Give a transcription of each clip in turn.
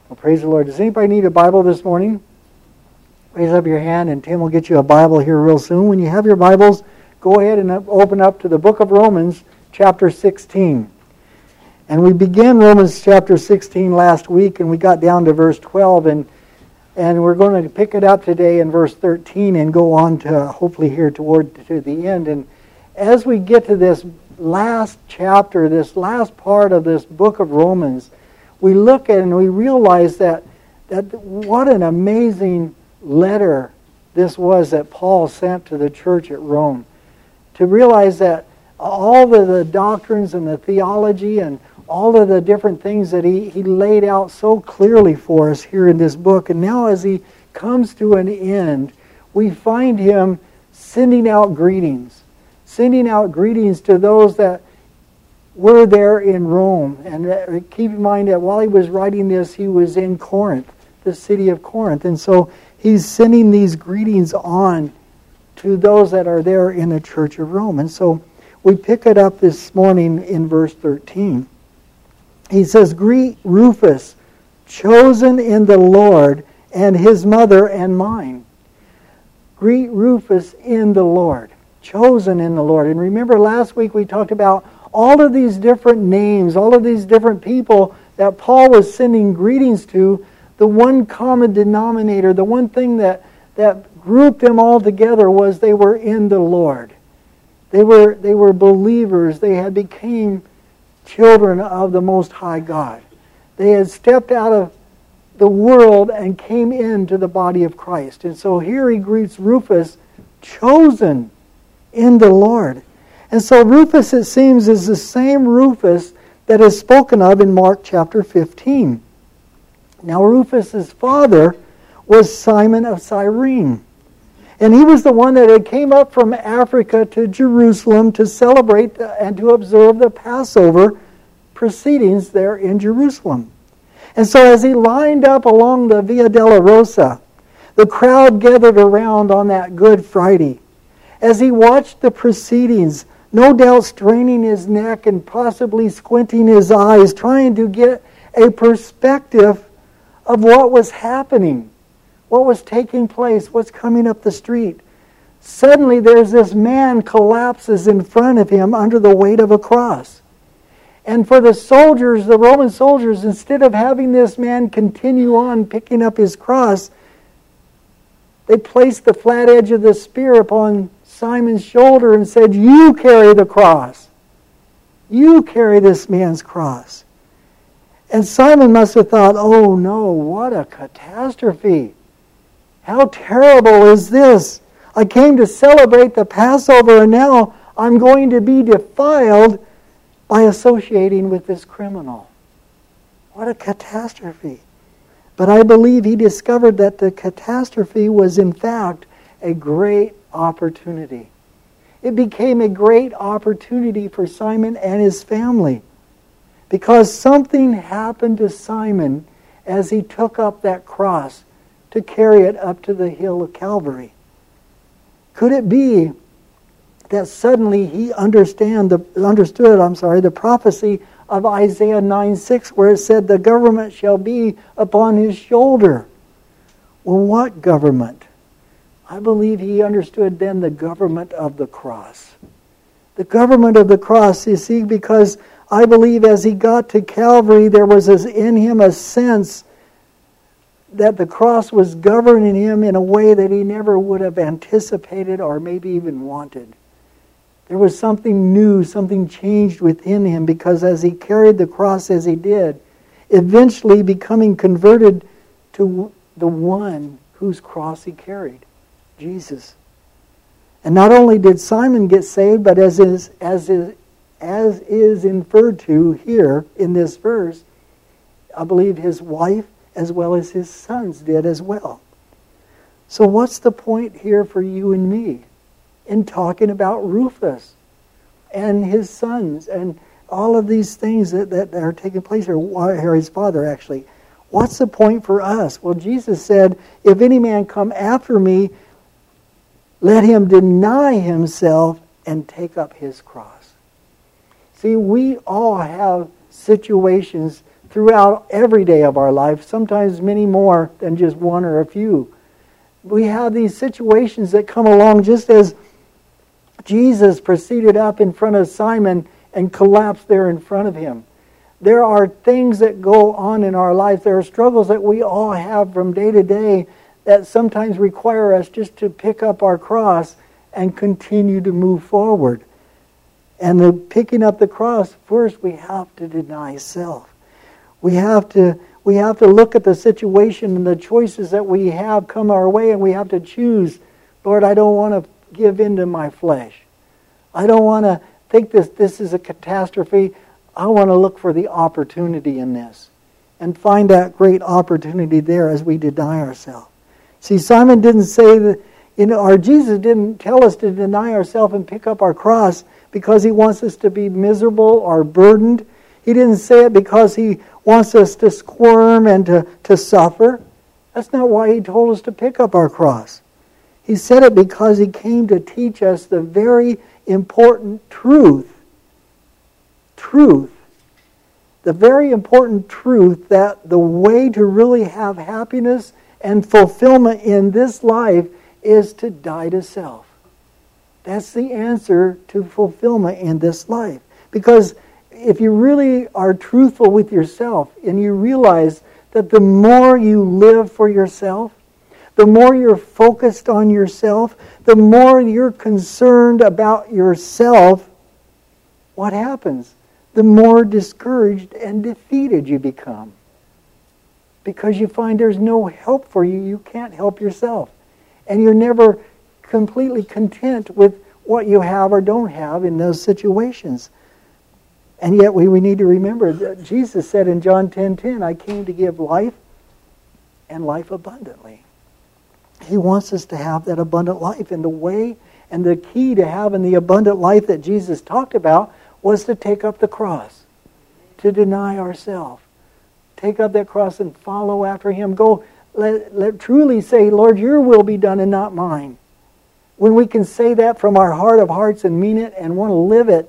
Well, praise the Lord. Does anybody need a Bible this morning? Raise up your hand and Tim will get you a Bible here real soon. When you have your Bibles, go ahead and open up to the book of Romans, chapter 16. And we began Romans chapter 16 last week, and we got down to verse 12, and we're going to pick it up today in verse 13 and go on to hopefully here to the end. And as we get to this last chapter, this last part of this book of Romans, we look at it and we realize that what an amazing letter this was that Paul sent to the church at Rome. To realize that all of the doctrines and the theology and all of the different things that he laid out so clearly for us here in this book. And now as he comes to an end, we find him sending out greetings. Sending out greetings to those that were there in Rome. And keep in mind that while he was writing this, he was in Corinth, the city of Corinth. And so he's sending these greetings on to those that are there in the church of Rome. And so we pick it up this morning in verse 13. He says, "Greet Rufus, chosen in the Lord, and his mother and mine." Greet Rufus in the Lord, chosen in the Lord. And remember last week we talked about all of these different names, all of these different people that Paul was sending greetings to. The one common denominator, the one thing that grouped them all together was they were in the Lord. They were believers. They had become children of the Most High God. They had stepped out of the world and came into the body of Christ. And so here he greets Rufus, chosen in the Lord. And so Rufus, it seems, is the same Rufus that is spoken of in Mark chapter 15. Now Rufus's father was Simon of Cyrene. And he was the one that had came up from Africa to Jerusalem to celebrate and to observe the Passover proceedings there in Jerusalem. And so as he lined up along the Via Dolorosa, the crowd gathered around on that Good Friday. As he watched the proceedings, no doubt straining his neck and possibly squinting his eyes, trying to get a perspective of what was happening, what was taking place, what's coming up the street. Suddenly there's this man collapses in front of him under the weight of a cross. And for the soldiers, the Roman soldiers, instead of having this man continue on picking up his cross, they placed the flat edge of the spear upon Simon's shoulder and said, "You carry the cross. You carry this man's cross." And Simon must have thought, "Oh no, what a catastrophe. How terrible is this? I came to celebrate the Passover and now I'm going to be defiled by associating with this criminal. What a catastrophe." But I believe he discovered that the catastrophe was in fact a great opportunity. It became a great opportunity for Simon and his family because something happened to Simon as he took up that cross to carry it up to the hill of Calvary. Could it be that suddenly he understood the prophecy of Isaiah 9:6, where it said, "The government shall be upon his shoulder"? Well, what government? I believe he understood then the government of the cross. The government of the cross, you see, because I believe as he got to Calvary, there was in him a sense that the cross was governing him in a way that he never would have anticipated or maybe even wanted. There was something new, something changed within him because as he carried the cross as he did, eventually becoming converted to the one whose cross he carried, Jesus. And not only did Simon get saved, but as is inferred to here in this verse, I believe his wife as well as his sons did as well. So what's the point here for you and me in talking about Rufus and his sons and all of these things that are taking place here, or his father actually? What's the point for us? Well, Jesus said, "If any man come after me, let him deny himself and take up his cross." See, we all have situations throughout every day of our life, sometimes many more than just one or a few. We have these situations that come along just as Jesus proceeded up in front of Simon and collapsed there in front of him. There are things that go on in our life. There are struggles that we all have from day to day that sometimes require us just to pick up our cross and continue to move forward. And the picking up the cross, first we have to deny self. We have to look at the situation and the choices that we have come our way, and we have to choose, Lord, I don't want to give in to my flesh. I don't want to think this is a catastrophe. I want to look for the opportunity in this and find that great opportunity there as we deny ourselves. See, Simon didn't say that, or Jesus didn't tell us to deny ourselves and pick up our cross because he wants us to be miserable or burdened. He didn't say it because he wants us to squirm and to suffer. That's not why he told us to pick up our cross. He said it because he came to teach us the very important truth. The very important truth that the way to really have happiness and fulfillment in this life is to die to self. That's the answer to fulfillment in this life. Because if you really are truthful with yourself and you realize that the more you live for yourself, the more you're focused on yourself, the more you're concerned about yourself, what happens? The more discouraged and defeated you become. Because you find there's no help for you. You can't help yourself. And you're never completely content with what you have or don't have in those situations. And yet we need to remember that Jesus said in John 10:10, I came to give life and life abundantly. He wants us to have that abundant life. And the way and the key to having the abundant life that Jesus talked about was to take up the cross, to deny ourselves. Take up that cross and follow after him. Go, let truly say, Lord, your will be done and not mine. When we can say that from our heart of hearts and mean it and want to live it,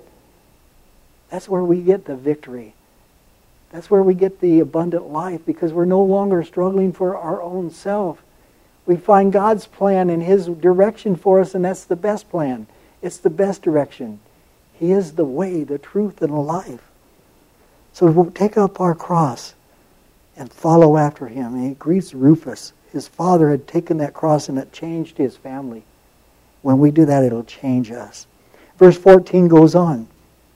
that's where we get the victory. That's where we get the abundant life, because we're no longer struggling for our own self. We find God's plan and his direction for us, and that's the best plan. It's the best direction. He is the way, the truth, and the life. So we'll take up our cross and follow after him. And he greets Rufus. His father had taken that cross and it changed his family. When we do that, it'll change us. Verse 14 goes on.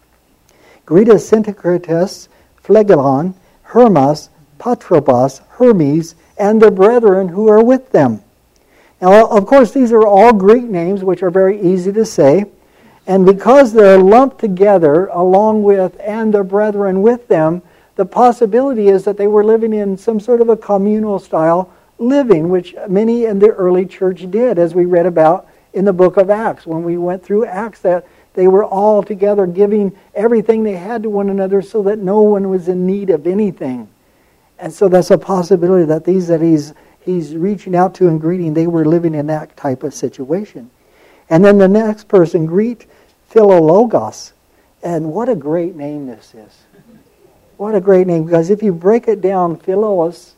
Greet Asyncritus, Phlegon, Hermas, Patrobas, Hermes, and the brethren who are with them. Now, of course, these are all Greek names, which are very easy to say. And because they're lumped together along with and the brethren with them, the possibility is that they were living in some sort of a communal style living, which many in the early church did, as we read about in the book of Acts. When we went through Acts, that they were all together giving everything they had to one another so that no one was in need of anything. And so that's a possibility that these that he's reaching out to and greeting, they were living in that type of situation. And then the next person, greet Philologus. And what a great name this is. What a great name. Because if you break it down, Philos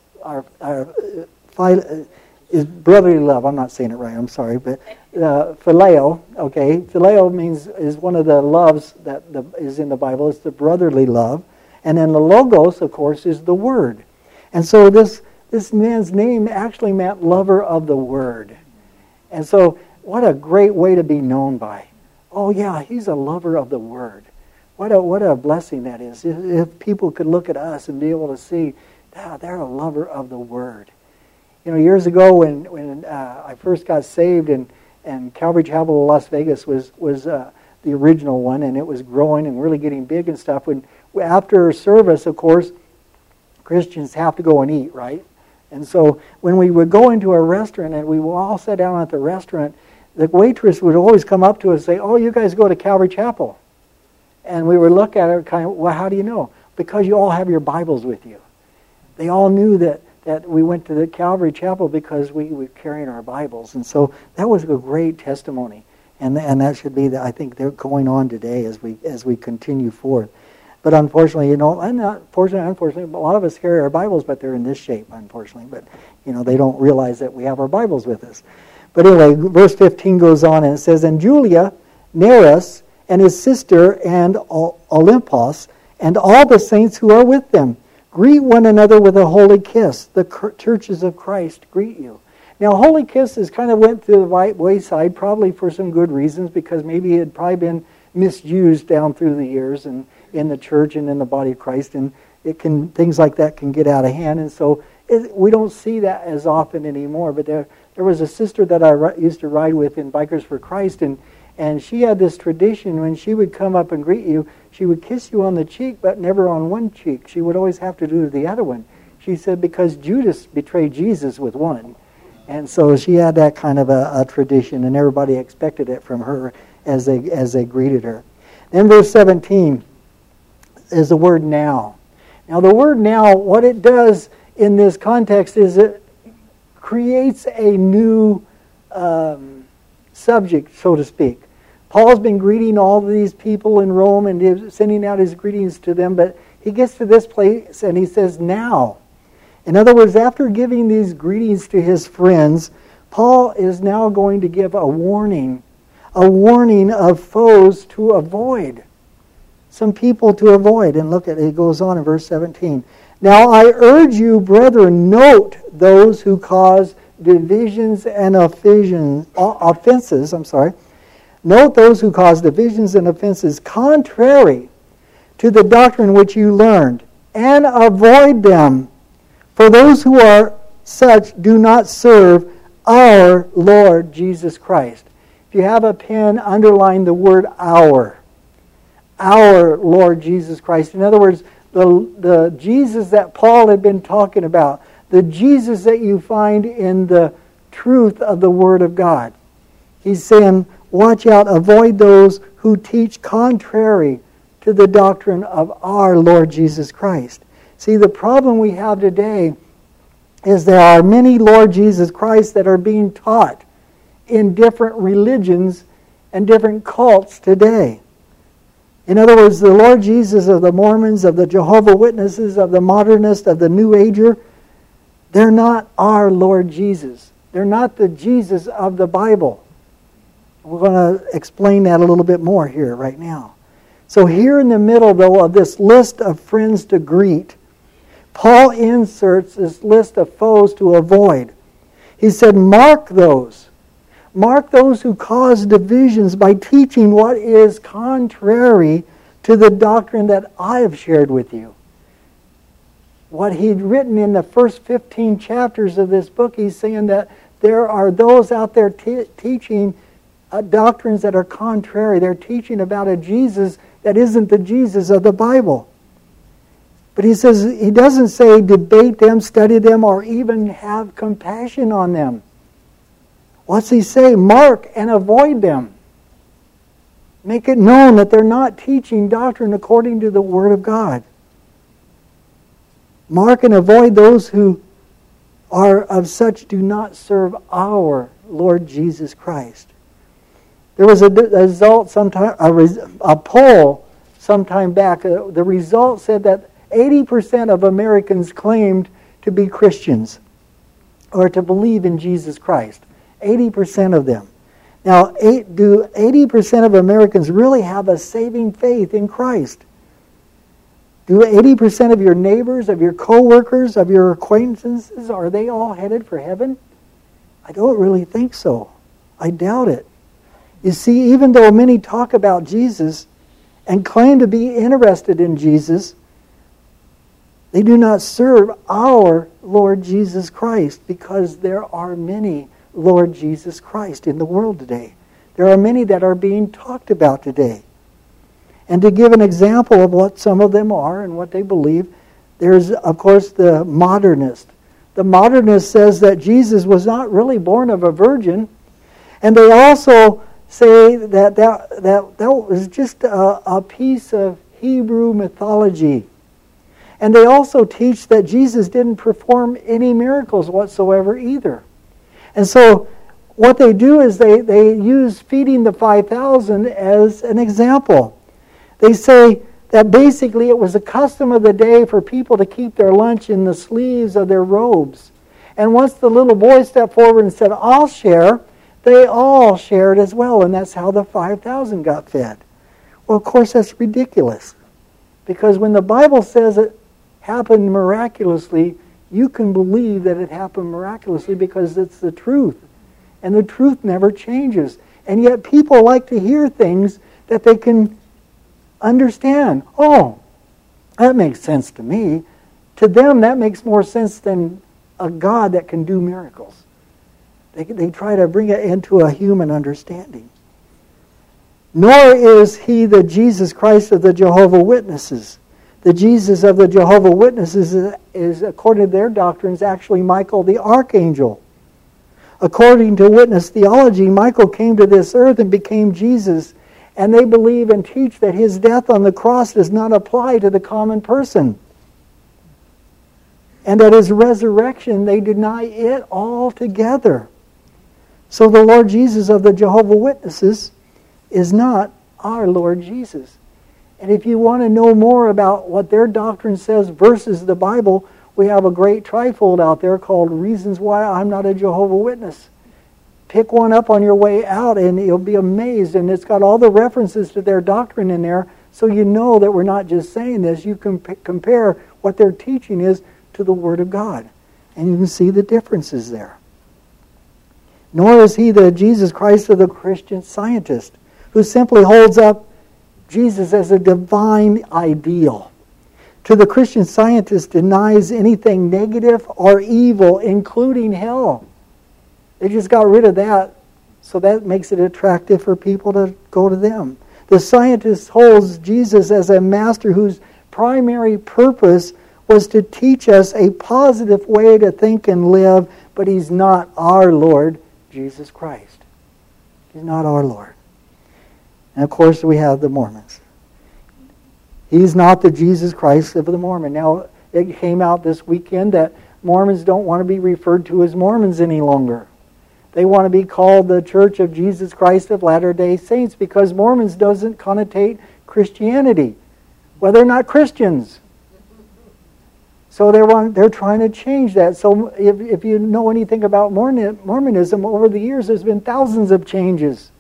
is brotherly love. I'm not saying it right, I'm sorry. But phileo, okay. Phileo is one of the loves that is in the Bible. It's the brotherly love. And then the logos, of course, is the word. And so this man's name actually meant lover of the word. And so what a great way to be known by. Oh yeah, he's a lover of the word. What a blessing that is. If people could look at us and be able to see, they're a lover of the word. You know, years ago when I first got saved and Calvary Chapel of Las Vegas was the original one, and it was growing and really getting big and stuff. When after service, of course, Christians have to go and eat, right? And so when we would go into a restaurant and we would all sit down at the restaurant, the waitress would always come up to us and say, "Oh, you guys go to Calvary Chapel." And we would look at her kind of, "Well, how do you know?" "Because you all have your Bibles with you." They all knew that we went to the Calvary Chapel because we were carrying our Bibles. And so that was a great testimony. And that should be, I think, they're going on today as we continue forth. But unfortunately, and not unfortunately, a lot of us carry our Bibles, but they're in this shape, unfortunately. But, they don't realize that we have our Bibles with us. But anyway, verse 15 goes on, and it says, "And Julia, Nereus, and his sister, and Olympus, and all the saints who are with them, greet one another with a holy kiss. The churches of Christ greet you." Now, holy kisses kind of went to the right wayside, probably for some good reasons, because maybe it had probably been misused down through the years and in the church and in the body of Christ, and things like that can get out of hand, and so we don't see that as often anymore. But there was a sister that I used to ride with in Bikers for Christ, and she had this tradition. When she would come up and greet you, she would kiss you on the cheek, but never on one cheek. She would always have to do the other one. She said because Judas betrayed Jesus with one. And so she had that kind of a tradition, and everybody expected it from her as they greeted her. Then verse 17 is the word now. Now the word now, what it does in this context is it creates a new subject, so to speak. Paul's been greeting all of these people in Rome and sending out his greetings to them, but he gets to this place and he says, now. In other words, after giving these greetings to his friends, Paul is now going to give a warning of foes to avoid. Some people to avoid. And look at it, goes on in verse 17. "Now I urge you, brethren, note those who cause divisions and offenses. Note those who cause divisions and offenses contrary to the doctrine which you learned, and avoid them. For those who are such do not serve our Lord Jesus Christ." If you have a pen, underline the word our. Our Lord Jesus Christ. In other words, the Jesus that Paul had been talking about, the Jesus that you find in the truth of the Word of God. He's saying, watch out, avoid those who teach contrary to the doctrine of our Lord Jesus Christ. See, the problem we have today is there are many Lord Jesus Christ that are being taught in different religions and different cults today. In other words, the Lord Jesus of the Mormons, of the Jehovah's Witnesses, of the Modernists, of the New Ager, they're not our Lord Jesus. They're not the Jesus of the Bible. We're going to explain that a little bit more here right now. So here in the middle, though, of this list of friends to greet, Paul inserts this list of foes to avoid. He said, mark those. Mark those who cause divisions by teaching what is contrary to the doctrine that I have shared with you. What he'd written in the first 15 chapters of this book, he's saying that there are those out there teaching doctrines that are contrary. They're teaching about a Jesus that isn't the Jesus of the Bible. But he says, he doesn't say debate them, study them, or even have compassion on them. What's he say? Mark and avoid them. Make it known that they're not teaching doctrine according to the Word of God. Mark and avoid those who are of such do not serve our Lord Jesus Christ. There was a poll sometime back. The result said that 80% of Americans claimed to be Christians or to believe in Jesus Christ. 80% of them. Now, do 80% of Americans really have a saving faith in Christ? Do 80% of your neighbors, of your co-workers, of your acquaintances, are they all headed for heaven? I don't really think so. I doubt it. You see, even though many talk about Jesus and claim to be interested in Jesus, they do not serve our Lord Jesus Christ, because there are many Lord Jesus Christ in the world today. There are many that are being talked about today. And to give an example of what some of them are and what they believe, there's, of course, the modernist. The modernist says that Jesus was not really born of a virgin. And they also say that was just a piece of Hebrew mythology. And they also teach that Jesus didn't perform any miracles whatsoever either. And so what they do is they use feeding the 5,000 as an example. They say that basically it was a custom of the day for people to keep their lunch in the sleeves of their robes. And once the little boy stepped forward and said, I'll share, they all shared as well, and that's how the 5,000 got fed. Well, of course, that's ridiculous. Because when the Bible says it happened miraculously, you can believe that it happened miraculously because it's the truth. And the truth never changes. And yet people like to hear things that they can understand. Oh, that makes sense to me. To them, that makes more sense than a God that can do miracles. They try to bring it into a human understanding. Nor is he the Jesus Christ of the Jehovah's Witnesses. The Jesus of the Jehovah's Witnesses is, according to their doctrines, actually Michael the Archangel. According to witness theology, Michael came to this earth and became Jesus, and they believe and teach that his death on the cross does not apply to the common person. And at his resurrection, they deny it altogether. So the Lord Jesus of the Jehovah's Witnesses is not our Lord Jesus. And if you want to know more about what their doctrine says versus the Bible, we have a great trifold out there called Reasons Why I'm Not a Jehovah's Witness. Pick one up on your way out and you'll be amazed. And it's got all the references to their doctrine in there, so you know that we're not just saying this. You can compare what their teaching is to the Word of God. And you can see the differences there. Nor is he the Jesus Christ of the Christian Scientist, who simply holds up Jesus as a divine ideal. To the Christian Scientist, denies anything negative or evil, including hell. They just got rid of that, so that makes it attractive for people to go to them. The Scientist holds Jesus as a master whose primary purpose was to teach us a positive way to think and live, but he's not our Lord Jesus Christ. He's not our Lord. And of course we have the Mormons. He's not the Jesus Christ of the Mormon. Now, it came out this weekend that Mormons don't want to be referred to as Mormons any longer. They want to be called the Church of Jesus Christ of Latter-day Saints, because Mormons doesn't connotate Christianity. Well, they're not Christians. So they're trying to change that. So if you know anything about Mormonism, over the years there's been thousands of changes.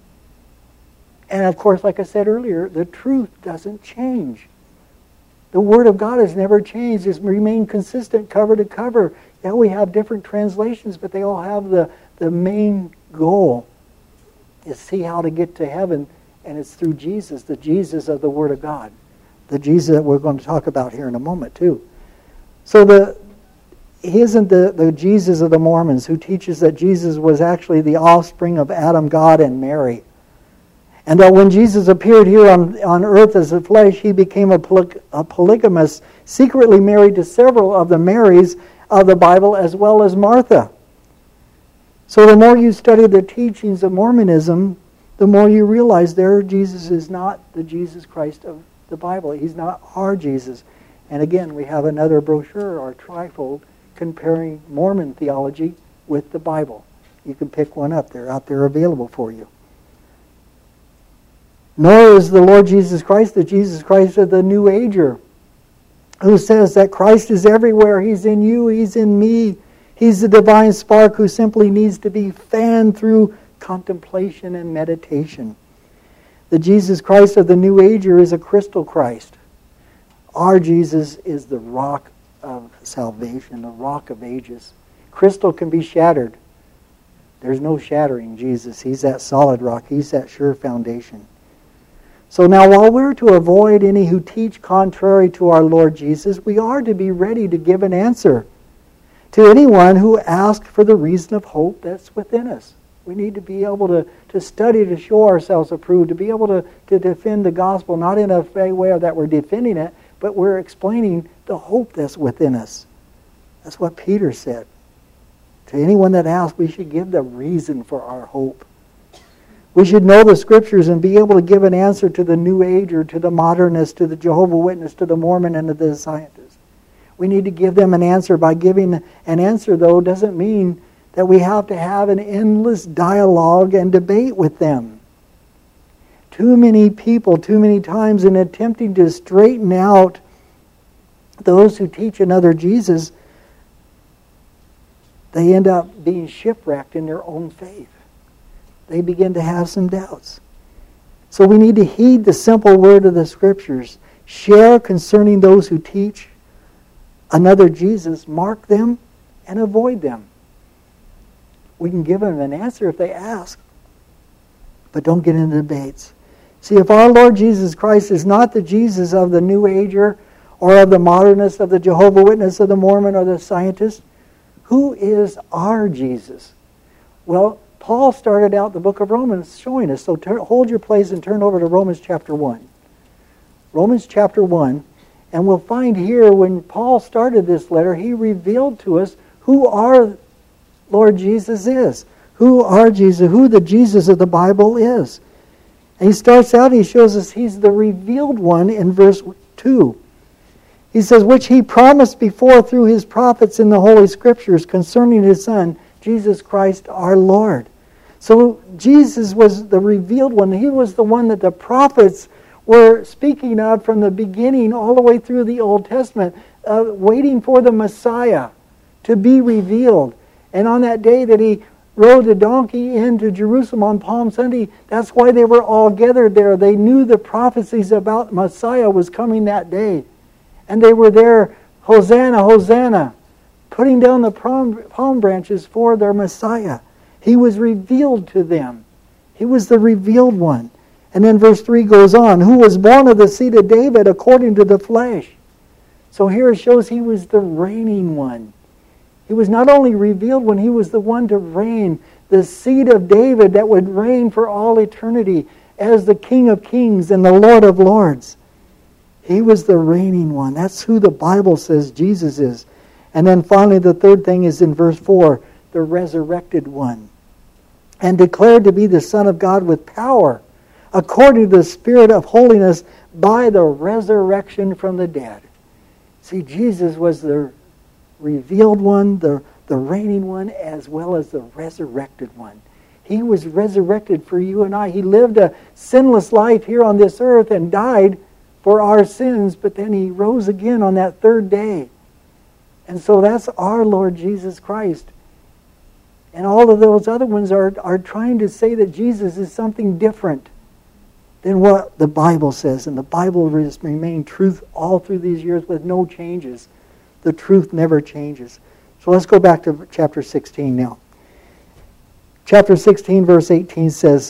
And of course, like I said earlier, the truth doesn't change. The Word of God has never changed. It's remained consistent cover to cover. Yeah, we have different translations, but they all have the main goal is see how to get to heaven, and it's through Jesus, the Jesus of the Word of God. The Jesus that we're going to talk about here in a moment too. So he isn't the Jesus of the Mormons, who teaches that Jesus was actually the offspring of Adam, God, and Mary. And that when Jesus appeared here on earth as a flesh, he became a polygamist, secretly married to several of the Marys of the Bible, as well as Martha. So the more you study the teachings of Mormonism, the more you realize their Jesus is not the Jesus Christ of the Bible. He's not our Jesus. And again, we have another brochure, or trifold, comparing Mormon theology with the Bible. You can pick one up. They're out there available for you. Nor is the Lord Jesus Christ the Jesus Christ of the New Ager, who says that Christ is everywhere. He's in you, He's in me. He's the divine spark who simply needs to be fanned through contemplation and meditation. The Jesus Christ of the New Ager is a crystal Christ. Our Jesus is the rock of salvation, the rock of ages. Crystal can be shattered. There's no shattering Jesus. He's that solid rock. He's that sure foundation. So now, while we're to avoid any who teach contrary to our Lord Jesus, we are to be ready to give an answer to anyone who asks for the reason of hope that's within us. We need to be able to study to show ourselves approved, to be able to defend the gospel, not in a way that we're defending it, but we're explaining the hope that's within us. That's what Peter said. To anyone that asks, we should give the reason for our hope. We should know the Scriptures and be able to give an answer to the New Ager, to the modernist, to the Jehovah's Witness, to the Mormon, and to the Scientist. We need to give them an answer. By giving an answer, though, doesn't mean that we have to have an endless dialogue and debate with them. too many people, too many times, in attempting to straighten out those who teach another Jesus, they end up being shipwrecked in their own faith. They begin to have some doubts. So we need to heed the simple word of the Scriptures. Share concerning those who teach another Jesus. Mark them and avoid them. We can give them an answer if they ask, but don't get into debates. See, if our Lord Jesus Christ is not the Jesus of the New Ager or of the modernist, of the Jehovah's Witness, of the Mormon, or the scientist, who is our Jesus? Well, Paul started out the book of Romans showing us. So hold your place and turn over to Romans chapter 1. Romans chapter 1. And we'll find here when Paul started this letter, he revealed to us who our Lord Jesus is. Who our Jesus, who the Jesus of the Bible is. And he starts out and he shows us he's the revealed one in verse 2. He says, which he promised before through his prophets in the Holy Scriptures concerning his Son, Jesus Christ our Lord. So Jesus was the revealed one. He was the one that the prophets were speaking of from the beginning all the way through the Old Testament, waiting for the Messiah to be revealed. And on that day that he rode the donkey into Jerusalem on Palm Sunday, that's why they were all gathered there. They knew the prophecies about Messiah was coming that day. And they were there, Hosanna, Hosanna, putting down the palm branches for their Messiah. He was revealed to them. He was the revealed one. And then verse 3 goes on, who was born of the seed of David according to the flesh. So here it shows he was the reigning one. He was not only revealed when he was the one to reign, the seed of David that would reign for all eternity as the King of Kings and the Lord of Lords. He was the reigning one. That's who the Bible says Jesus is. And then finally the third thing is in verse 4, the resurrected one. And declared to be the Son of God with power, according to the Spirit of holiness, by the resurrection from the dead. See, Jesus was the revealed one, the reigning one, as well as the resurrected one. He was resurrected for you and I. He lived a sinless life here on this earth and died for our sins, but then he rose again on that third day. And so that's our Lord Jesus Christ. And all of those other ones are trying to say that Jesus is something different than what the Bible says. And the Bible has remained truth all through these years with no changes. The truth never changes. So let's go back to chapter 16 now. Chapter 16 verse 18 says,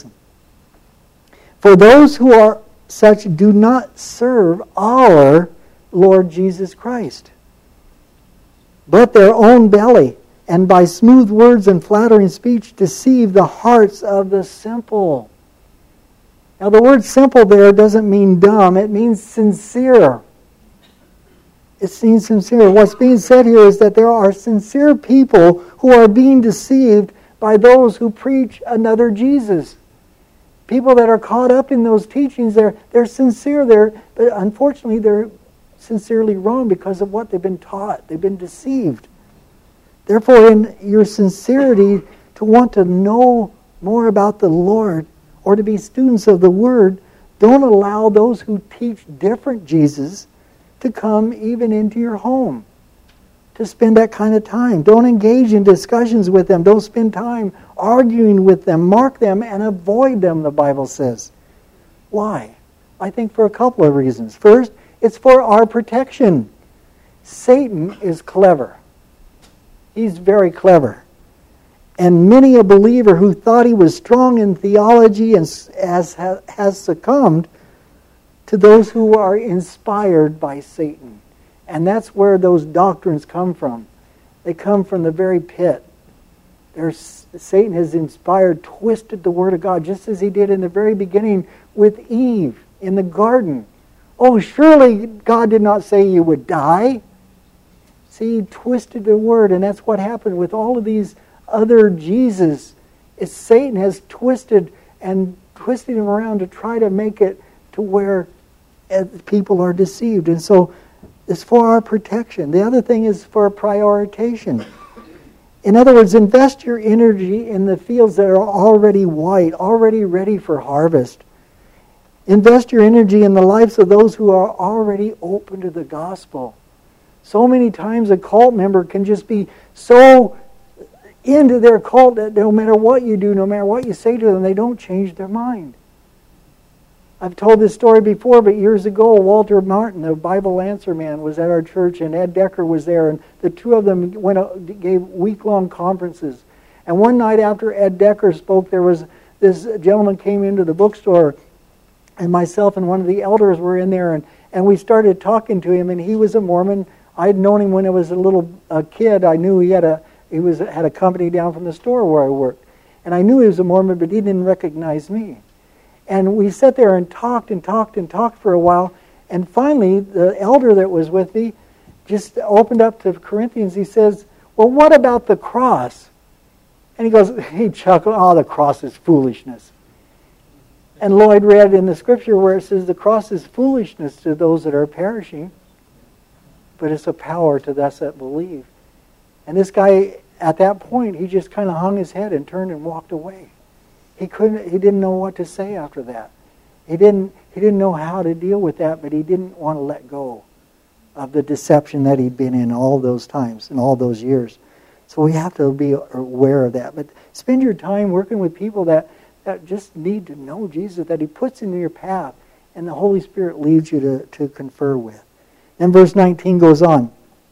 for those who are such do not serve our Lord Jesus Christ, but their own belly, and by smooth words and flattering speech deceive the hearts of the simple. Now the word simple there doesn't mean dumb, it means sincere. It means sincere. What's being said here is that there are sincere people who are being deceived by those who preach another Jesus. People that are caught up in those teachings, they're sincere, but unfortunately they're sincerely wrong because of what they've been taught. They've been deceived. Therefore, in your sincerity to want to know more about the Lord or to be students of the Word, don't allow those who teach different Jesus to come even into your home, to spend that kind of time. Don't engage in discussions with them. Don't spend time arguing with them. Mark them and avoid them, the Bible says. Why? I think for a couple of reasons. First, it's for our protection. Satan is clever. He's very clever. And many a believer who thought he was strong in theology and has succumbed to those who are inspired by Satan. And that's where those doctrines come from. They come from the very pit. Satan has inspired, twisted the Word of God, just as he did in the very beginning with Eve in the garden. Oh, surely God did not say you would die. See, he twisted the Word, and that's what happened with all of these other Jesus. Is Satan has twisted him around to try to make it to where people are deceived. And so it's for our protection. The other thing is for prioritization. In other words, invest your energy in the fields that are already white, already ready for harvest. Invest your energy in the lives of those who are already open to the gospel. So many times a cult member can just be so into their cult that no matter what you do, no matter what you say to them, they don't change their mind. I've told this story before, but years ago, Walter Martin, the Bible Answer Man, was at our church, and Ed Decker was there, and the two of them gave week-long conferences. And one night after Ed Decker spoke, there was this gentleman came into the bookstore, and myself and one of the elders were in there, and we started talking to him, and he was a Mormon. I had known him when I was a kid. I knew he had a company down from the store where I worked. And I knew he was a Mormon, but he didn't recognize me. And we sat there and talked for a while. And finally, the elder that was with me just opened up to Corinthians. He says, well, what about the cross? And he chuckled, oh, the cross is foolishness. And Lloyd read in the scripture where it says the cross is foolishness to those that are perishing, but it's a power to us that believe. And this guy, at that point, he just kind of hung his head and turned and walked away. He didn't know what to say after that. He didn't know how to deal with that, but he didn't want to let go of the deception that he'd been in all those times and all those years. So we have to be aware of that. But spend your time working with people that just need to know Jesus, that he puts into your path, and the Holy Spirit leads you to confer with. Then verse 19 goes on.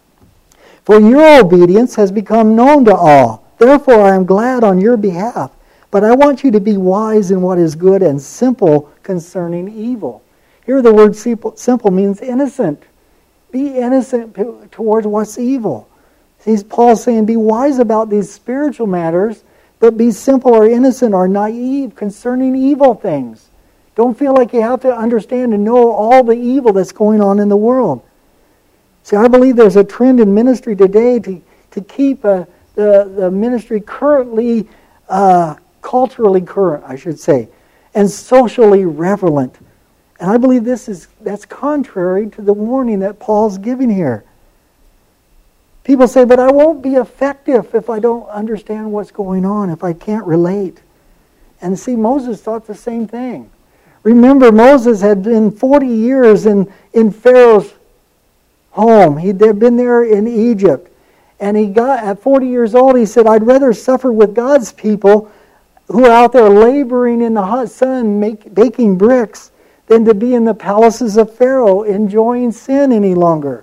For your obedience has become known to all. Therefore I am glad on your behalf. But I want you to be wise in what is good and simple concerning evil. Here the word simple means innocent. Be innocent towards what's evil. See, Paul's saying be wise about these spiritual matters, but be simple or innocent or naive concerning evil things. Don't feel like you have to understand and know all the evil that's going on in the world. See, I believe there's a trend in ministry today to keep the ministry currently, culturally current, I should say, and socially relevant. And I believe that's contrary to the warning that Paul's giving here. People say, but I won't be effective if I don't understand what's going on, if I can't relate. And see, Moses thought the same thing. Remember, Moses had been 40 years in Pharaoh's home. He'd been there in Egypt. And at 40 years old, he said, I'd rather suffer with God's people who are out there laboring in the hot sun, baking bricks, than to be in the palaces of Pharaoh enjoying sin any longer.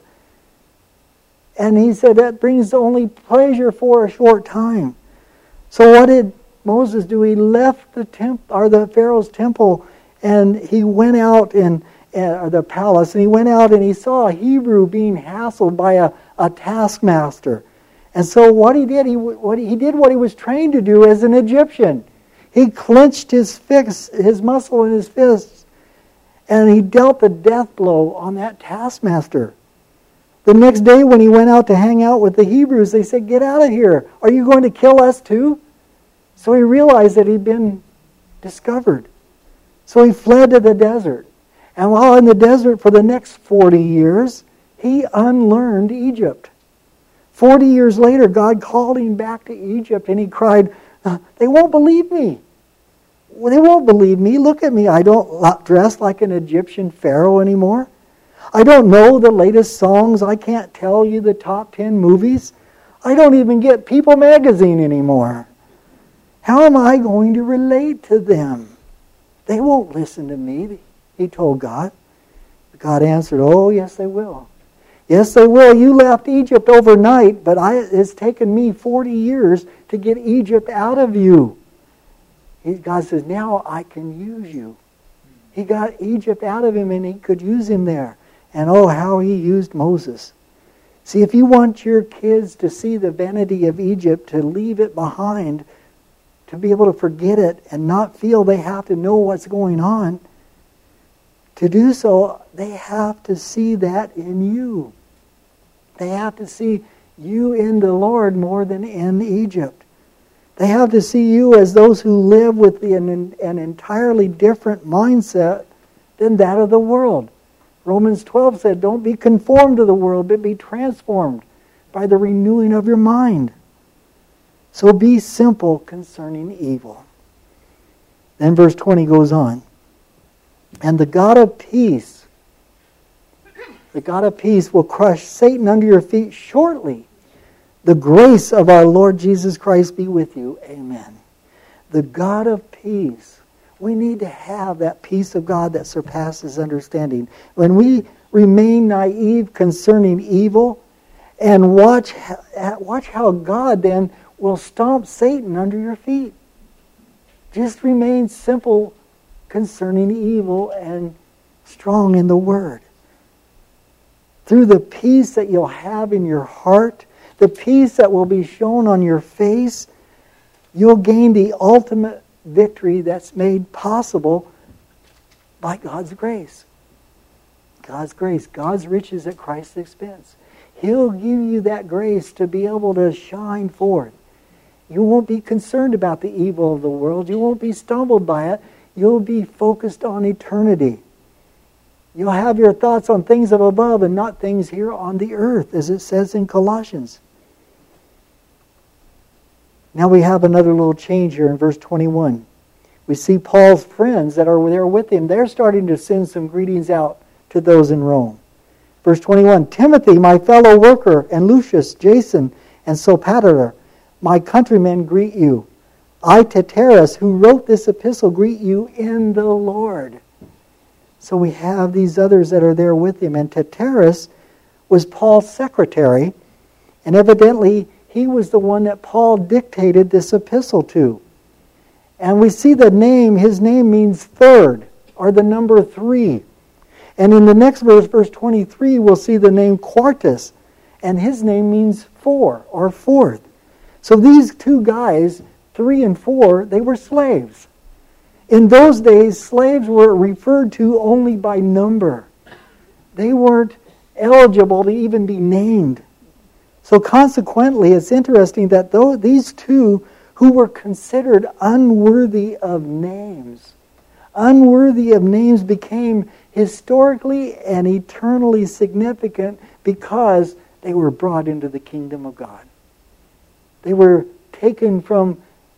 And he said that brings only pleasure for a short time. So what did Moses do? He left the Pharaoh's temple, and he went out the palace, and he went out and he saw a Hebrew being hassled by a taskmaster. And so what he did, he did what he was trained to do as an Egyptian. He clenched his muscle in his fists, and he dealt the death blow on that taskmaster. The next day when he went out to hang out with the Hebrews, they said, get out of here. Are you going to kill us too? So he realized that he'd been discovered. So he fled to the desert. And while in the desert for the next 40 years, he unlearned Egypt. 40 years later, God called him back to Egypt, and he cried, they won't believe me. They won't believe me. Look at me. I don't dress like an Egyptian pharaoh anymore. I don't know the latest songs. I can't tell you the top 10 movies. I don't even get People magazine anymore. How am I going to relate to them? They won't listen to me, he told God. God answered, oh, yes, they will. Yes, they will. You left Egypt overnight, but it's taken me 40 years to get Egypt out of you. God says, now I can use you. He got Egypt out of him, and he could use him there. And oh, how he used Moses. See, if you want your kids to see the vanity of Egypt, to leave it behind, to be able to forget it and not feel they have to know what's going on, to do so, they have to see that in you. They have to see you in the Lord more than in Egypt. They have to see you as those who live with an entirely different mindset than that of the world. Romans 12 said, don't be conformed to the world, but be transformed by the renewing of your mind. So be simple concerning evil. Then verse 20 goes on. And the God of peace will crush Satan under your feet shortly. The grace of our Lord Jesus Christ be with you. Amen. The God of peace. We need to have that peace of God that surpasses understanding. When we remain naive concerning evil, and watch how God then will stomp Satan under your feet. Just remain simple concerning evil and strong in the Word. Through the peace that you'll have in your heart, the peace that will be shown on your face, you'll gain the ultimate victory that's made possible by God's grace. God's grace, God's riches at Christ's expense. He'll give you that grace to be able to shine forth. You won't be concerned about the evil of the world. You won't be stumbled by it. You'll be focused on eternity. You'll have your thoughts on things of above and not things here on the earth, as it says in Colossians. Now we have another little change here in verse 21. We see Paul's friends that are there with him. They're starting to send some greetings out to those in Rome. Verse 21, Timothy, my fellow worker, and Lucius, Jason, and Sopater, my countrymen, greet you. I, Tityrus, who wrote this epistle, greet you in the Lord. So we have these others that are there with him. And Tityrus was Paul's secretary, and evidently he was the one that Paul dictated this epistle to. And we see the name, his name means third, or the number 3. And in the next verse, verse 23, we'll see the name Quartus, and his name means 4, or fourth. So these two guys, 3 and 4, they were slaves. In those days, slaves were referred to only by number. They weren't eligible to even be named. So consequently, it's interesting that these two who were considered unworthy of names became historically and eternally significant because they were brought into the kingdom of God. They were taken from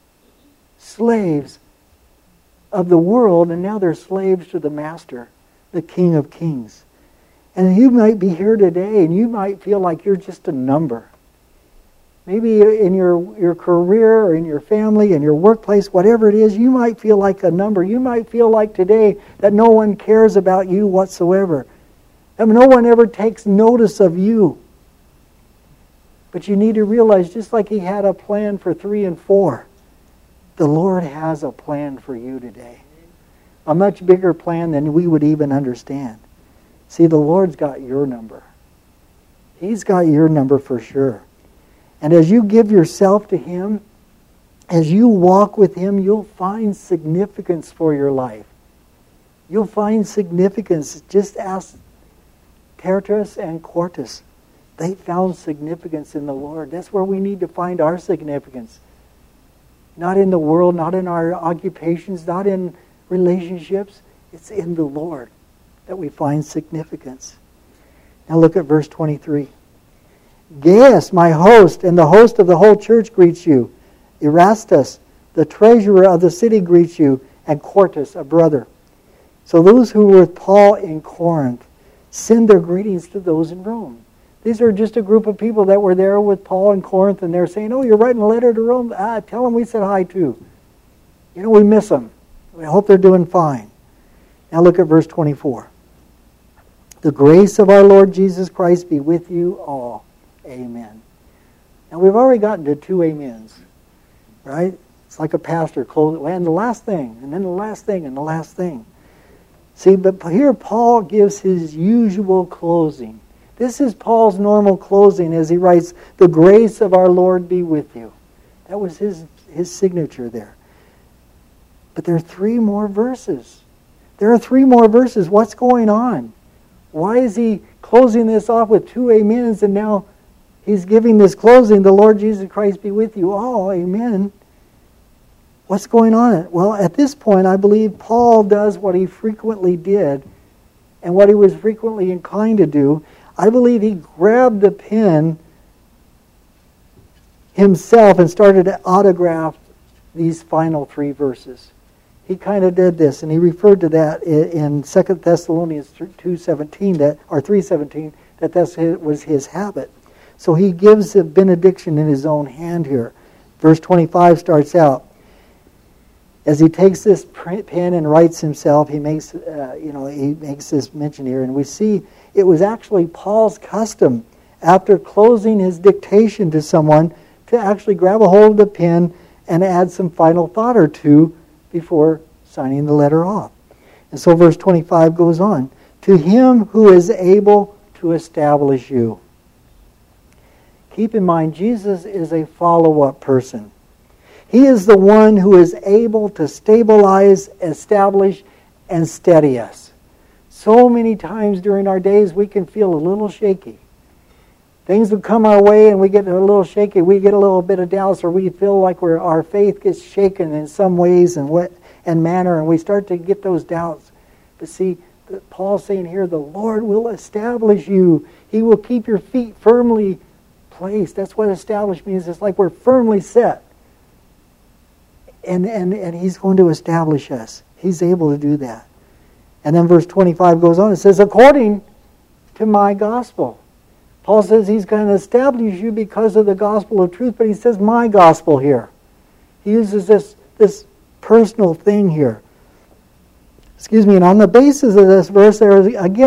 slaves of the world, and now they're slaves to the Master, the King of Kings. And you might be here today, and you might feel like you're just a number. Maybe in your career or in your family, in your workplace, whatever it is, you might feel like a number. You might feel like today that no one cares about you whatsoever. That no one ever takes notice of you. But you need to realize, just like He had a plan for 3 and 4, the Lord has a plan for you today. A much bigger plan than we would even understand. See, the Lord's got your number. He's got your number for sure. And as you give yourself to Him, as you walk with Him, you'll find significance for your life. You'll find significance. Just ask Tertius and Quartus. They found significance in the Lord. That's where we need to find our significance. Not in the world, not in our occupations, not in relationships. It's in the Lord that we find significance. Now look at verse 23. Gaius, my host, and the host of the whole church greets you. Erastus, the treasurer of the city, greets you, and Quartus, a brother. So those who were with Paul in Corinth send their greetings to those in Rome. These are just a group of people that were there with Paul in Corinth, and they're saying, oh, you're writing a letter to Rome? Tell them we said hi too. You know, we miss them. We hope they're doing fine. Now look at verse 24. The grace of our Lord Jesus Christ be with you all. Amen. Now we've already gotten to 2 amens, right? It's like a pastor closing, and the last thing, and then the last thing, and the last thing. See, but here Paul gives his usual closing. This is Paul's normal closing as he writes, the grace of our Lord be with you. That was his signature there. But there are 3 more verses. There are 3 more verses. What's going on? Why is he closing this off with 2 amens, and now he's giving this closing, the Lord Jesus Christ be with you all, amen. What's going on? Well, at this point, I believe Paul does what he frequently did and what he was frequently inclined to do. I believe he grabbed the pen himself and started to autograph these final 3 verses. he kind of did this, and he referred to that in 2 Thessalonians 2:17, or 3:17, that was his habit. So he gives a benediction in his own hand here. Verse 25 starts out, as he takes this pen and writes himself, he makes this mention here, and we see it was actually Paul's custom, after closing his dictation to someone, to actually grab a hold of the pen and add some final thought or two before signing the letter off. And so verse 25 goes on, to him who is able to establish you. Keep in mind, Jesus is a follow-up person. He is the one who is able to stabilize, establish, and steady us. So many times during our days we can feel a little shaky. Things will come our way and we get a little shaky. We get a little bit of doubts, or we feel like our faith gets shaken in some ways and manner, and we start to get those doubts. But see, Paul's saying here, the Lord will establish you. He will keep your feet firmly placed. That's what establish means. It's like we're firmly set. And He's going to establish us. He's able to do that. And then verse 25 goes on. It says, according to my gospel. Paul says He's going to establish you because of the gospel of truth, but he says my gospel here. He uses this personal thing here. And on the basis of this verse, there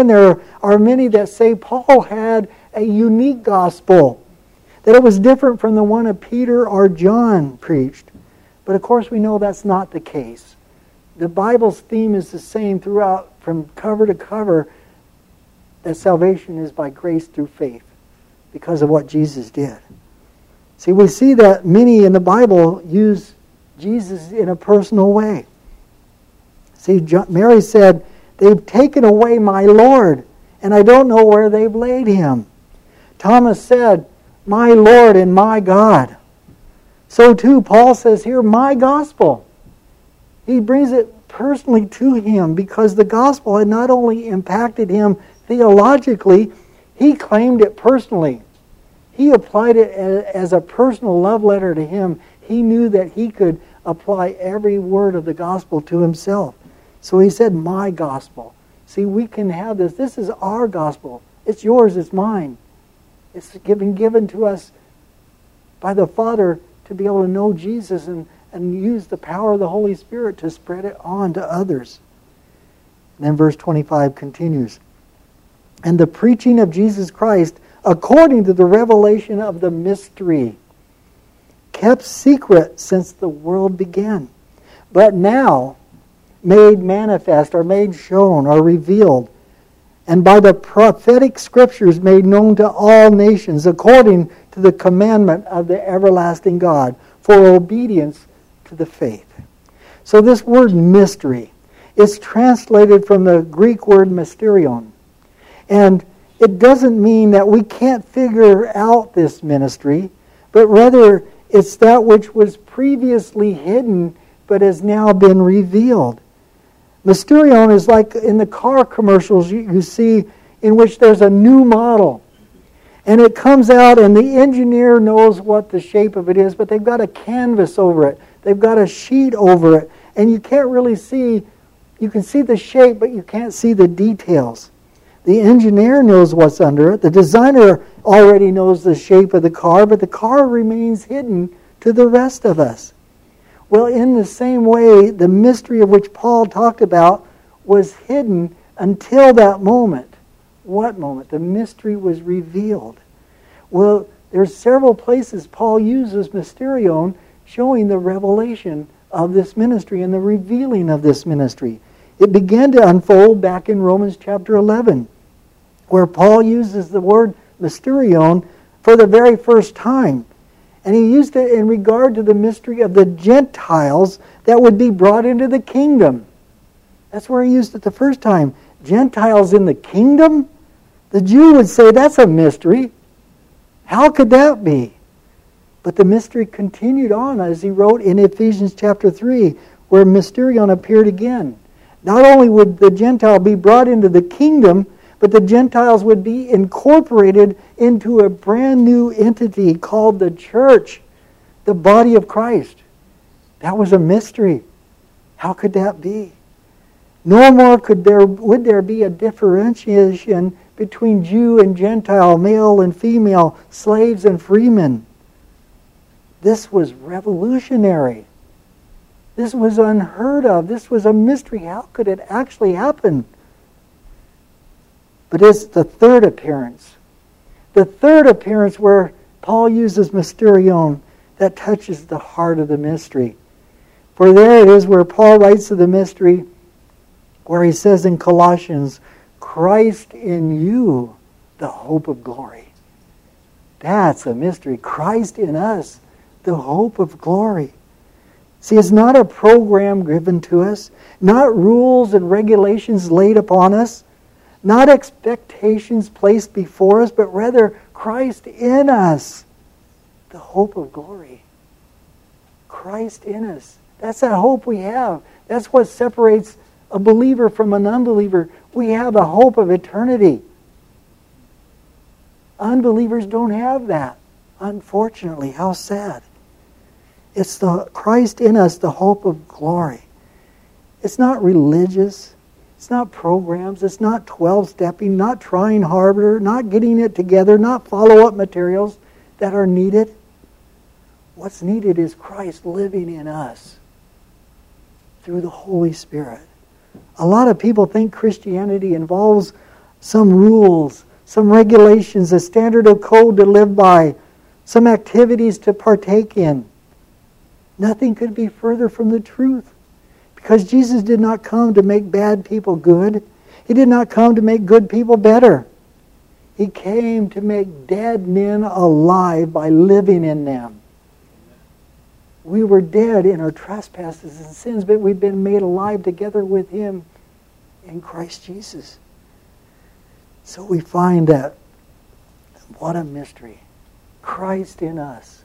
are many that say Paul had a unique gospel, that it was different from the one of Peter or John preached. But of course we know that's not the case. The Bible's theme is the same throughout, from cover to cover, that salvation is by grace through faith because of what Jesus did. See, we see that many in the Bible use Jesus in a personal way. See, Mary said, they've taken away my Lord, and I don't know where they've laid him. Thomas said, my Lord and my God. So too, Paul says here, my gospel. He brings it personally to him because the gospel had not only impacted him theologically, he claimed it personally. He applied it as a personal love letter to him. He knew that he could apply every word of the gospel to himself. So he said, my gospel. See, we can have this. This is our gospel. It's yours, it's mine. It's been given to us by the Father to be able to know Jesus and use the power of the Holy Spirit to spread it on to others. And then verse 25 continues. And the preaching of Jesus Christ according to the revelation of the mystery, kept secret since the world began, but now made manifest or made shown or revealed, and by the prophetic scriptures made known to all nations according to the commandment of the everlasting God for obedience to the faith. So this word mystery is translated from the Greek word mysterion. And it doesn't mean that we can't figure out this ministry, but rather it's that which was previously hidden but has now been revealed. Mysterion is like in the car commercials you see, in which there's a new model. And it comes out and the engineer knows what the shape of it is, but they've got a canvas over it. They've got a sheet over it. And you can't really see, you can see the shape, but you can't see the details. The engineer knows what's under it. The designer already knows the shape of the car, but the car remains hidden to the rest of us. Well, in the same way, the mystery of which Paul talked about was hidden until that moment. What moment? The mystery was revealed. Well, there's several places Paul uses mysterion, showing the revelation of this ministry and the revealing of this ministry. It began to unfold back in Romans chapter 11, where Paul uses the word mysterion for the very first time. And he used it in regard to the mystery of the Gentiles that would be brought into the kingdom. That's where he used it the first time. Gentiles in the kingdom? The Jew would say, that's a mystery. How could that be? But the mystery continued on as he wrote in Ephesians chapter 3, where mysterion appeared again. Not only would the Gentile be brought into the kingdom, but the Gentiles would be incorporated into a brand new entity called the church, the body of Christ. That was a mystery. How could that be? No more would there be a differentiation between Jew and Gentile, male and female, slaves and freemen. This was revolutionary. This was unheard of. This was a mystery. How could it actually happen? But it's the third appearance. The third appearance where Paul uses mysterion that touches the heart of the mystery. For there it is where Paul writes of the mystery, where he says in Colossians, Christ in you, the hope of glory. That's a mystery. Christ in us, the hope of glory. See, it's not a program given to us, not rules and regulations laid upon us, not expectations placed before us, but rather Christ in us, the hope of glory. Christ in us. That's that hope we have. That's what separates a believer from an unbeliever. We have the hope of eternity. Unbelievers don't have that. Unfortunately, how sad. It's the Christ in us, the hope of glory. It's not religious. It's not programs. It's not 12-stepping, not trying harder, not getting it together, not follow-up materials that are needed. What's needed is Christ living in us through the Holy Spirit. A lot of people think Christianity involves some rules, some regulations, a standard of code to live by, some activities to partake in. Nothing could be further from the truth. Because Jesus did not come to make bad people good. He did not come to make good people better. He came to make dead men alive by living in them. We were dead in our trespasses and sins, but we've been made alive together with Him in Christ Jesus. So we find that, what a mystery. Christ in us,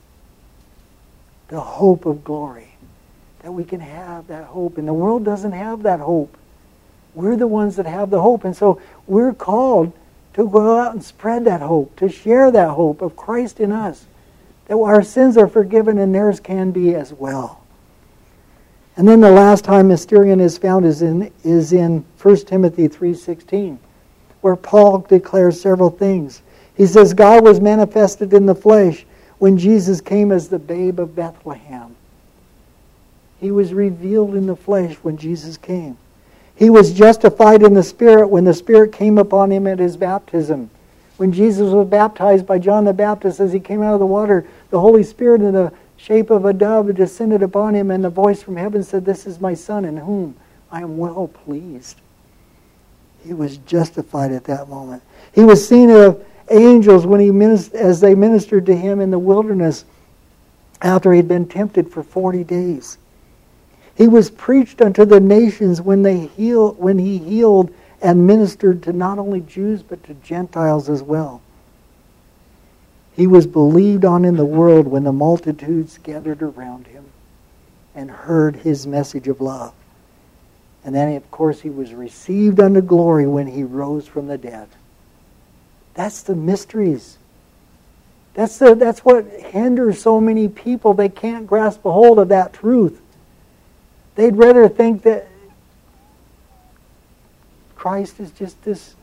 the hope of glory. That we can have that hope. And the world doesn't have that hope. We're the ones that have the hope. And so we're called to go out and spread that hope, to share that hope of Christ in us. That our sins are forgiven and theirs can be as well. And then the last time mysterion is found is in 1 Timothy 3:16, where Paul declares several things. He says, God was manifested in the flesh when Jesus came as the babe of Bethlehem. He was revealed in the flesh when Jesus came. He was justified in the Spirit when the Spirit came upon Him at His baptism. When Jesus was baptized by John the Baptist, as He came out of the water, the Holy Spirit in the shape of a dove descended upon Him, and the voice from heaven said, This is my Son in whom I am well pleased. He was justified at that moment. He was seen of angels when as they ministered to Him in the wilderness after He had been tempted for 40 days. He was preached unto the nations when He healed and ministered to not only Jews but to Gentiles as well. He was believed on in the world when the multitudes gathered around Him and heard His message of love. And then, of course, He was received unto glory when He rose from the dead. That's the mysteries. That's what hinders so many people. They can't grasp a hold of that truth. They'd rather think that Christ is just this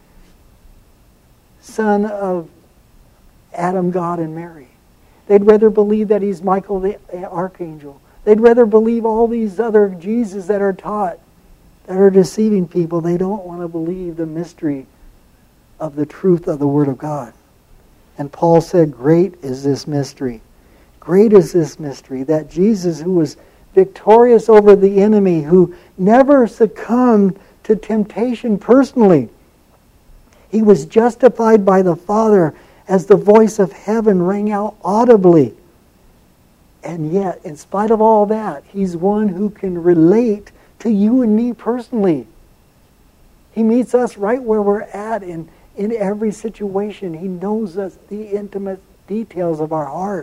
son of Adam, God, and Mary. They'd rather believe that He's Michael the Archangel. They'd rather believe all these other Jesus that are taught, that are deceiving people. They don't want to believe the mystery of the truth of the Word of God. And Paul said, great is this mystery. Great is this mystery that Jesus, who was victorious over the enemy, who never succumbed to temptation personally. He was justified by the Father as the voice of heaven rang out audibly. And yet, in spite of all that, He's one who can relate to you and me personally. He meets us right where we're at in every situation. He knows us, the intimate details of our heart.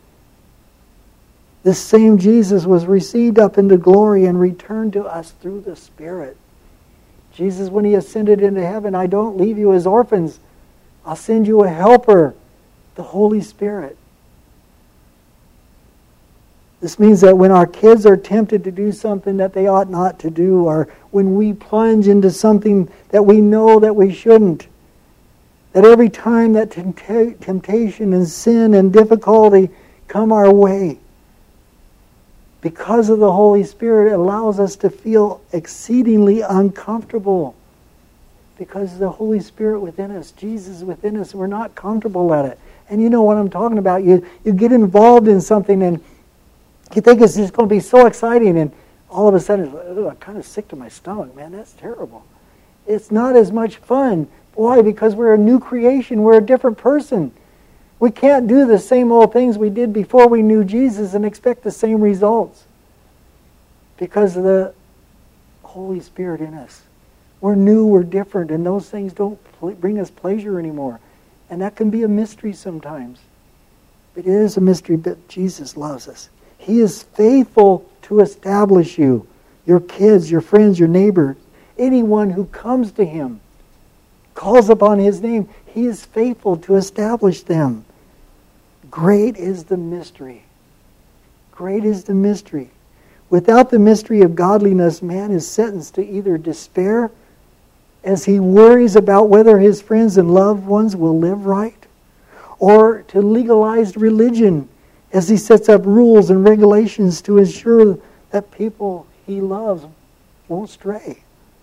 This same Jesus was received up into glory and returned to us through the Spirit. Jesus, when He ascended into heaven, I don't leave you as orphans. I'll send you a helper, the Holy Spirit. This means that when our kids are tempted to do something that they ought not to do, or when we plunge into something that we know that we shouldn't, that every time that temptation and sin and difficulty come our way, because of the Holy Spirit, it allows us to feel exceedingly uncomfortable. Because the Holy Spirit within us, Jesus within us, we're not comfortable at it. And you know what I'm talking about. You get involved in something and you think it's just going to be so exciting, and all of a sudden, I'm kind of sick to my stomach, man. That's terrible. It's not as much fun. Why? Because we're a new creation. We're a different person. We can't do the same old things we did before we knew Jesus and expect the same results. Because of the Holy Spirit in us. We're new, we're different, and those things don't bring us pleasure anymore. And that can be a mystery sometimes. It is a mystery, but Jesus loves us. He is faithful to establish you, your kids, your friends, your neighbor, anyone who comes to Him, calls upon His name. He is faithful to establish them. Great is the mystery. Great is the mystery. Without the mystery of godliness, man is sentenced to either despair as he worries about whether his friends and loved ones will live right, or to legalized religion as he sets up rules and regulations to ensure that people he loves won't stray.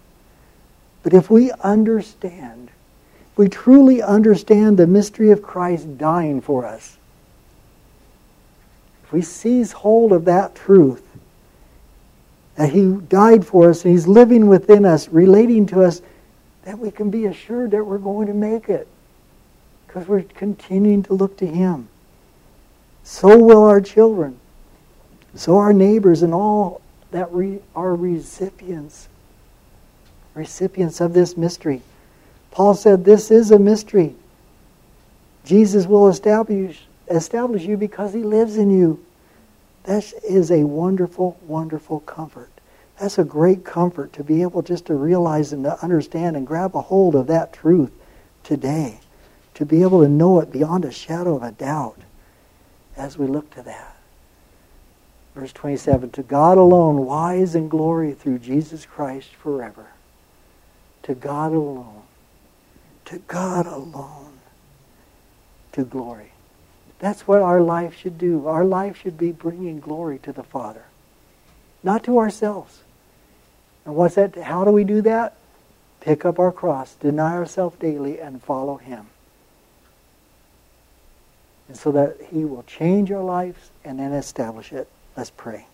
But if we understand, if we truly understand the mystery of Christ dying for us, if we seize hold of that truth, that He died for us and He's living within us, relating to us, then we can be assured that we're going to make it. Because we're continuing to look to Him. So will our children. So our neighbors and all that are recipients of this mystery. Paul said this is a mystery. Jesus will establish you because He lives in you. That is a wonderful, wonderful comfort. That's a great comfort to be able just to realize and to understand and grab a hold of that truth today. To be able to know it beyond a shadow of a doubt as we look to that. Verse 27, to God alone, wise in glory through Jesus Christ forever. To God alone. To God alone. To glory. That's what our life should do. Our life should be bringing glory to the Father. Not to ourselves. And what's that? How do we do that? Pick up our cross, deny ourselves daily, and follow Him. And so that He will change our lives and then establish it. Let's pray.